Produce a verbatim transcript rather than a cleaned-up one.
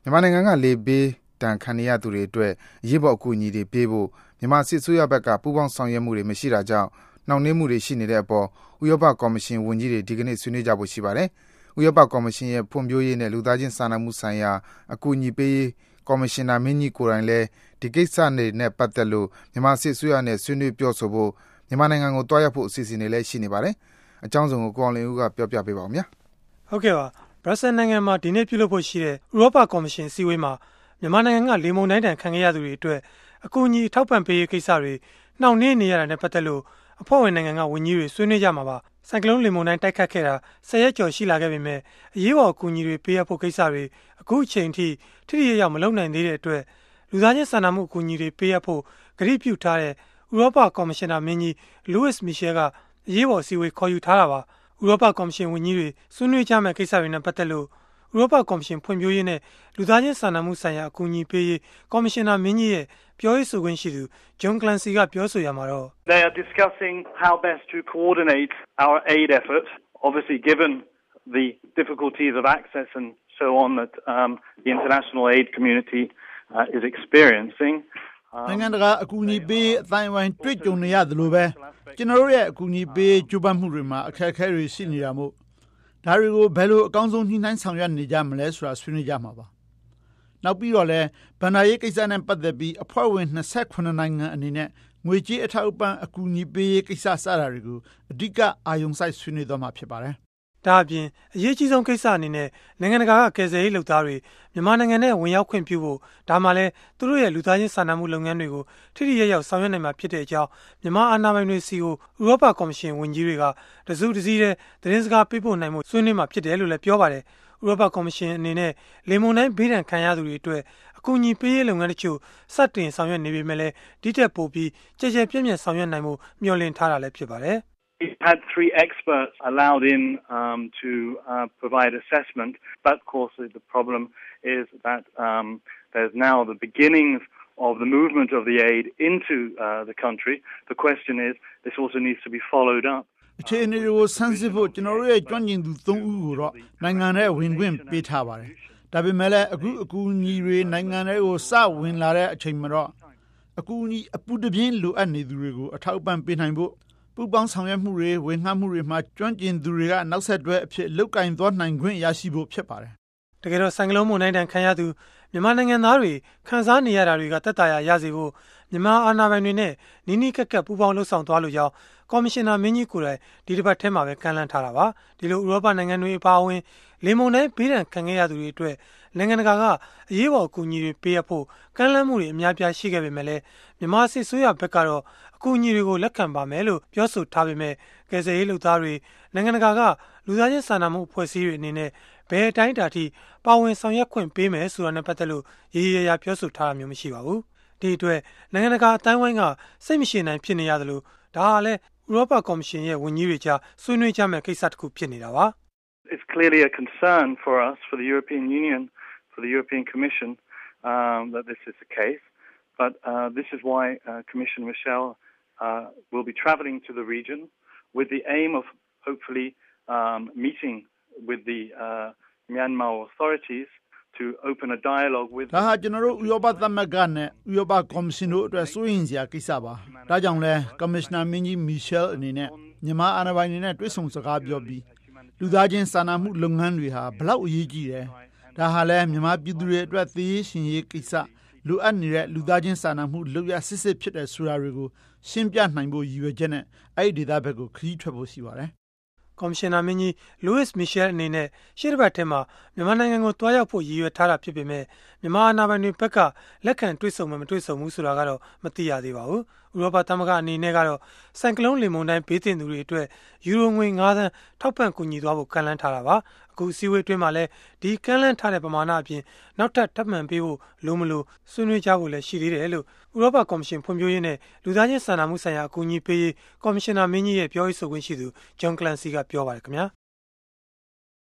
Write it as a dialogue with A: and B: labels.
A: မြန်မာနိုင်ငံကလေဘေးတန်ခံနေရသူတွေအတွက်အရေးပေါ်အကူအညီတွေပေးဖို့မြန်မာစစ်အစိုးရဘက်ကပူးပေါင်းဆောင်ရွက်မှုတွေမရှိတာကြောင့်နှောင့်နှေးမှုတွေရှိနေတဲ့အပေါ်ဥရောပကော်မရှင်ဝန်ကြီးတွေဒီကနေ့ဆွေးနွေးကြဖို့ရှိပါတယ်။ဥရောပကော်မရှင်ရဲ့ဖွံ့ဖြိုးရေးနဲ့လူသားချင်းစာနာမှုဆိုင်ရာအကူအညီပေးရေးကော်မရှင်နာမင်းကြီးကိုယ်တိုင်လည်းဒီကိစ္စတွေနဲ့ပတ်သက်လို့မြန်မာစစ်အစိုးရနဲ့ဆွေးနွေးပြောဆိုဖို့မြန်မာနိုင်ငံကိုတွားရောက်ဖို့အစီအစဉ်တွေလည်းရှိနေပါတယ်။အကြောင်းစုံကိုကိုအောင်လင်းဦးကပြောပြပေးပါဦးဗျာ
B: ။ဟုတ်ကဲ့ပါဘရပ်ဆယ်နိုင်ငံမှာဒီနေ့ပြုလုပ်ဖို့ရှိတဲ့ဥရောပကော်မရှင်အစည်းအဝေးမှာမြန်မာနိုင်ငံကလေမုန်တိုင်းတန်ခံခဲ့ရသူတွေအတွက်အကူအညီထောက်ပံ့ပေးရေးကိစ္စတွေနှောင့်နှေးနေရတာနဲ့ပတ်သက်လို့အဖွဲ့ဝင်နိုင်ငံကဝန်ကြီးတွေဆွေးနွေးကြမှာပါ။ဆိုင်ကလုန်းလေမုန်တိုင်းတိုက်ခတ်ခဲ့တာဆယ်ရက်ကျော်ရှိလာခဲ့ပေမဲ့အရေးပေါ်အကူအညီတွေပေးအပ်ဖို့ကိစ္စတွေအခုအချိန်ထိထိထိရောက်ရောက်မလုပ်နိုင်သေးတဲ့အတွက်လူသားချင်းစာနာမှုအကူအညီတွေပေးအပ်ဖို့ကတိပြုထားတဲ့ဥရောပကော်မရှင်နာမင်းကြီးလူးဝစ်မီရှယ်ကအရေးပေါ်အစည်းအဝေးခေါ်ယူထားတာပါ။ဥရောပကော်မရှင်ဝန်ကြီးတွေဆွေးနွေးကြမယ့်ကိစ္စတွေနဲ့ပတ်သက်လို့ဥရောပကော်မရှင်ဖွံ့ဖြိုးရေးနဲ့လူသားချင်းစာနာမှုဆိုင်ရာအကူအညီပေးရေးကော်မရှင်နာမင်းကြီးရဲ့ပြောရေးဆိုခွင့်ရှိသူဂျွန်ကလန်စီကပြောဆိုရမှာတော့
C: They are discussing how best to coordinate our aid effort, obviously given the difficulties of access and so on that um, the international aid community uh, is experiencing.
D: နိုင်ငံတကာအကူအညီပေးအတိုင်းအဝိုင်းတွေ့ကြုံနေရတယ်လို့ပဲကျွန်တော်တို့ရဲ့အကူအညီပေးကြိုးပမ်းမှုတွေမှာအခက်အခဲတွေရှိနေတာမို့ဒါတွေကိုဘယ်လိုအကောင်းဆုံးညှိနှိုင်းဆောင်ရွက်နေကြမလဲဆိုတာဆွေးနွေးကြမှာပါနောက်ပြီးတော့လည်းဗန္ဒာရေးကိစ္စနဲ့ပတ်သက်ပြီးအဖွဲ့ဝင်၂၈နိုင်ငံအနေနဲ့ငွေကြေးအထောက်အပံ့အကူအညီပေးရေးကိစ္စစတာတွေကိုအဓိကအာရုံစိုက်ဆွေးနွေးသွားမှာဖြစ်ပါတယ်
B: ဒါအပြင်အရေးကြီးဆုံးကိစ္စအနေနဲ့နိုင်ငံတကာကကယ်ဆယ်ရေးလုပ်သားတွေမြန်မာနိုင်ငံနဲ့ဝင်ရောက်ခွင့်ပြုဖို့ဒါမှလည်းသူတို့ရဲ့လူသားချင်းစာနာမှုလုပ်ငန်းတွေကိုထိထိရောက်ရောက်ဆောင်ရွက်နိုင်မှာဖြစ်တဲ့အကြောင်းမြန်မာအာဏာပိုင်တွေစီကိုဥရောပကော်မရှင်ဝန်ကြီးတွေကတစုတစည်းတဲ့သတင်းစကားပေးပို့နိုင်မှုဆွေးနွေးမှာဖြစ်တယ်လို့လည်းပြောပါတယ်ဥရောပကော်မရှင်အနေနဲ့လေမုန်တိုင်းဘေးဒဏ်ခံရသူတွေအတွက်အကူအညီပေးရေးလုပ်ငန်းတချို့စတင်ဆောင်ရွက်နေပေမဲ့လည်းဒီတက်ပို့ပြီးကြည်ကြဲပြည့်မြတ်ဆောင်ရွက်နိုင်မှုမျှော်လင့်ထားတာလည်းဖြစ်ပါတယ်
C: We had three experts allowed in um, to uh, provide assessment, but of course the problem is that um, there's now the beginnings of the movement of the aid into uh, the country. The question is, this also needs to be followed up.
D: အခြေအနေကိုဆန်းစစ်ဖို့ကျွန်တော်တို့ရဲ့ကျွမ်းကျင်သူသုံးဦးကိုတော့နိုင်ငံရဲ့ဝင်ခွင့်ပေးထားပါတယ်။ဒါပေမဲ့လည်းအခုအကူအညီတွေနိုင်ငံတွေကိုစဝင်လာတဲ့အချိန်မှာတော့အကူအညီအပူတပြင်းလိုအပ်နေသူတွေကိုအထောက်အပံ့ပေးနိုင်ဖို့ပူပေါင်းဆောင်ရွက်မှုတွေဝန်ငှမှုတွေမှာကျွမ်းကျင်သူတွေကနောက်ဆက်တွဲအဖြစ်လုတ်ကင်သွားနိုင်ခွင့်ရရှိဖို့ဖြစ်ပါတယ်
B: ။တကယ်တော့ဆိုင်ကလုန်းမုန်တိုင်းတန်ခံရသူမြန်မာနိုင်ငံသားတွေခံစားနေရတာတွေကတက်တာရရစေဖို့မြန်မာအာဏာပိုင်တွေနဲ့နီးနီးကပ်ကပ်ပူပေါင်းလှုပ်ဆောင်သွားလို့ကြောင်းကော်မရှင်နာမင်းကြီးကိုယ်တိုင်ဒီတစ်ပတ်ထဲမှာပဲကမ်းလှမ်းထားတာပါ။ဒီလိုဥရောပနိုင်ငံတွေအပါအဝင်လေမုန်တိုင်းဘေးဒဏ်ခံခဲ့ရသူတွေအတွက်နိုင်ငံတကာကအရေးပေါ်အကူအညီတွေပေးအပ်ဖို့ကမ်းလှမ်းမှုတွေအများပြားရှိခဲ့ပေမဲ့လည်းမြန်မာစစ်ဆိုးရဘက်ကတော့အကူအညီတွေကိုလက်ခံပါမယ်လို့ပြောဆိုထားပေမဲ့ကယ်ဆယ်ရေးလုပ်သားတွေနိုင်ငံတကာကလူသားချင်းစာနာမှုအဖွဲ့အစည်းတွေအနေနဲ့ဘယ်အတိုင်းအတာထိပါဝင်ဆောင်ရွက်ခွင့်ပေးမယ်ဆိုတာနဲ့ပတ်သက်လို့ရေရေရာပြောဆိုထားတာမျိုးမရှိပါဘူး။ဒီအတွက်နိုင်ငံတကာအတိုင်းဝိုင်းကစိတ်မရှိနိုင်ဖြစ်နေရတယ်လို့ဒါဟာလည်းဥရောပကော်မရှင်ရဲ့ဝန်ကြီးတွေကြားဆွေးနွေးကြမယ့်ကိစ္စတစ်ခုဖြစ်နေတာပါ
C: ။ It's clearly a concern for us, for the European Union, for the European Commission, um, that this is the case. But uh, this is why uh, Commissioner Michel uh, will be traveling to the region with the aim of hopefully um, meeting with the uh, Myanmar authorities to open a dialogue with.
D: ဒါဟာကျွန်တော်တို့ဥရောပသမဂ္ဂနဲ့ဥရောပကော်မရှင်တို့အတွက်စိုးရိမ်စရာကိစ္စပါ။ဒါကြောင့်လဲကော်မရှင်နာမင်းကြီးမီရှယ်အနေနဲ့မြန်မာအာဏာပိုင်တွေနဲ့တွေ့ဆုံစကားပြောပြီးလူသားချင်းစာနာမှုလုပ်ငန်းတွေဟာဘလောက်အရေးကြီးတယ်။ဒါဟာလဲမြန်မာပြည်သူတွေအတွက်သေရေးရှင်ရေးကိစ္စလိုအပ်နေတဲ့လူသားချင်းစာနာမှုလုပ်ရစစ်စစ်ဖြစ်တဲ့ဆိုတာတွေကိုရှင်းပြနိုင်ဖို့ရည်ရွယ်ချက်နဲ့အဲ့ဒီဒေသဘက်ကိုခရီးထွက်ဖို့ရှိပါတယ်
B: ။ကော်မရှင်နာမင်းကြီးလူးဝစ်မီရှယ်အနေနဲ့ရှေ့တစ်ပတ်ထဲမှာမြန်မာနိုင်ငံကိုတွားရောက်ဖို့ရည်ရွယ်ထားတာဖြစ်ပေမဲ့မြန်မာအာဏာပိုင်တွေဘက်ကလက်ခံတွေ့ဆုံမှမတွေ့ဆုံဘူးဆိုတာကတော့မသိရသေးပါဘူး။ဥရောပသမဂ္ဂအနေနဲ့ကတော့ဆိုင်ကလုန်းလေမုန်တိုင်းဘေးသင့်သူတွေအတွက်ယူရိုငွေ၅သန်းထောက်ပံ့ကူညီသွားဖို့ကမ်းလှမ်းထားတာပါ။အခုအစည်းအဝေးအတွင်းမှာလည်းဒီကမ်းလှမ်းထားတဲ့ပမာဏအပြင်နောက်ထပ်ထပ်မံပေးဖို့လိုမလို့ဆွေးနွေးကြဖို့လည်းရှိသေးတယ်လို့ဥရောပကော်မရှင်ဖွံ့ဖြိုးရေးနဲ့လူသားချင်းစာနာမှုဆိုင်ရာအကူအညီပေးရေးကော်မရှင်နာမင်းကြီးရဲ့ပြောရေးဆိုခွင့်ရှိသူဂျွန်ကလန်စီကပြောပါတယ်ခင်ဗျာ။